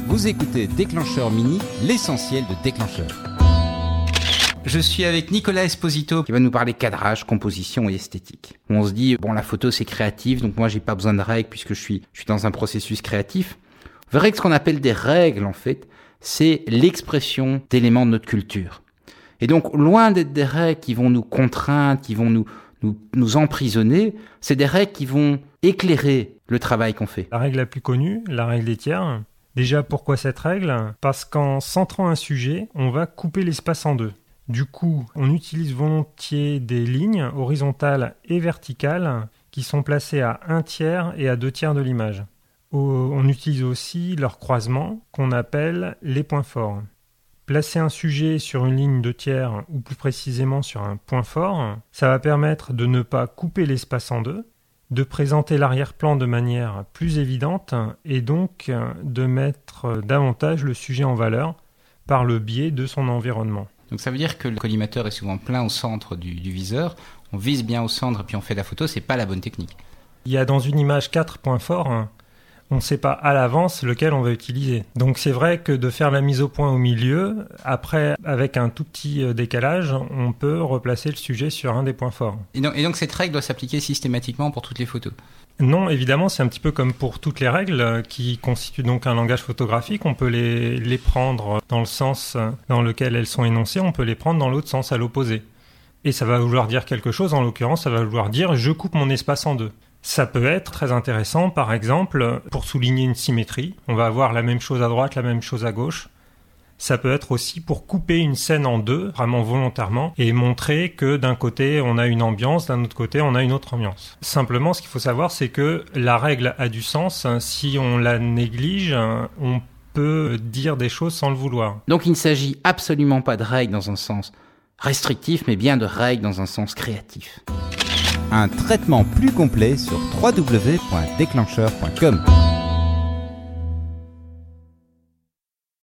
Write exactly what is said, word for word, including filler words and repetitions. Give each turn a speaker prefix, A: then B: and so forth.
A: Vous écoutez Déclencheur Mini, l'essentiel de Déclencheur. Je suis avec Nicolas Esposito qui va nous parler cadrage, composition et esthétique. On se dit, bon, la photo c'est créatif, donc moi j'ai pas besoin de règles puisque je suis, je suis dans un processus créatif. Vous verrez que ce qu'on appelle des règles, en fait, c'est l'expression d'éléments de notre culture. Et donc, loin d'être des règles qui vont nous contraindre, qui vont nous, nous, nous emprisonner, c'est des règles qui vont éclairer le travail qu'on fait.
B: La règle la plus connue, la règle des tiers. Déjà, pourquoi cette règle ? Parce qu'en centrant un sujet, on va couper l'espace en deux. Du coup, on utilise volontiers des lignes horizontales et verticales qui sont placées à un tiers et à deux tiers de l'image. On utilise aussi leur croisement qu'on appelle les points forts. Placer un sujet sur une ligne de tiers ou plus précisément sur un point fort, ça va permettre de ne pas couper l'espace en deux, de présenter l'arrière-plan de manière plus évidente et donc de mettre davantage le sujet en valeur par le biais de son environnement.
A: Donc ça veut dire que le collimateur est souvent plein au centre du, du viseur, on vise bien au centre et puis on fait la photo, c'est pas la bonne technique.
B: Il y a dans une image quatre points forts, on ne sait pas à l'avance lequel on va utiliser. Donc c'est vrai que de faire la mise au point au milieu, après avec un tout petit décalage, on peut replacer le sujet sur un des points forts.
A: Et donc, et donc cette règle doit s'appliquer systématiquement pour toutes les photos ?
B: Non, évidemment, c'est un petit peu comme pour toutes les règles qui constituent donc un langage photographique. On peut les, les prendre dans le sens dans lequel elles sont énoncées, on peut les prendre dans l'autre sens, à l'opposé. Et ça va vouloir dire quelque chose, en l'occurrence, ça va vouloir dire « je coupe mon espace en deux ». Ça peut être très intéressant, par exemple, pour souligner une symétrie. On va avoir la même chose à droite, la même chose à gauche. Ça peut être aussi pour couper une scène en deux, vraiment volontairement, et montrer que d'un côté on a une ambiance, d'un autre côté on a une autre ambiance. Simplement, ce qu'il faut savoir, c'est que la règle a du sens. Si on la néglige, on peut dire des choses sans le vouloir.
A: Donc il ne s'agit absolument pas de règles dans un sens restrictif, mais bien de règles dans un sens créatif. Un traitement plus complet sur w w w point déclencheur point com.